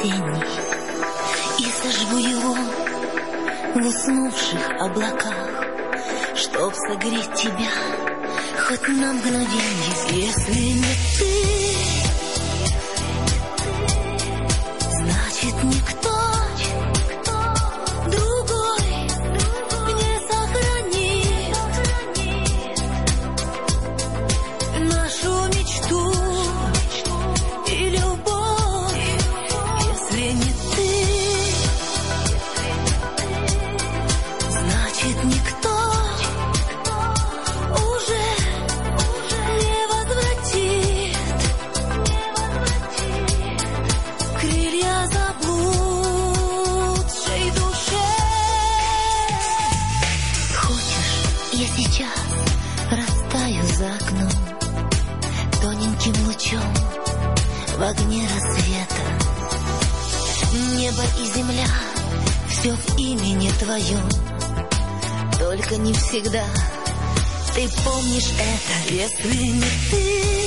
осенний, и сожгу его в уснувших облаках, чтоб согреть тебя хоть на мгновенье. Если не ты, значит никто другой не сохранит нашу мечту и любовь. Если не ты, значит никто уже не возвратит крылья заблудшей душе. Хочешь, я сейчас растаю за окном тоненьким лучом в огне рассвета. Небо и земля, все в имени твоем, только не всегда ты помнишь это. Если не ты,